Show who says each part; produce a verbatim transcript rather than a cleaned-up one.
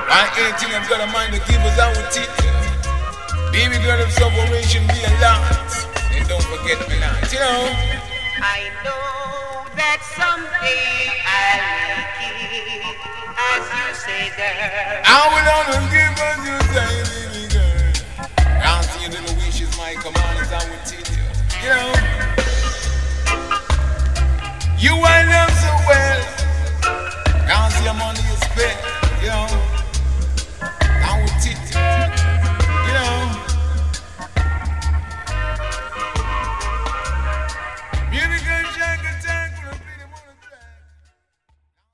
Speaker 1: I ain't think I've got a mind to give us our teeth. Baby girl of separation be a lot. And don't forget me not, you know.
Speaker 2: I know that someday I'll make it, as you say, girl.
Speaker 1: I will always give us you say, baby girl. I'll see your little wishes, my command is I will teach you. You know.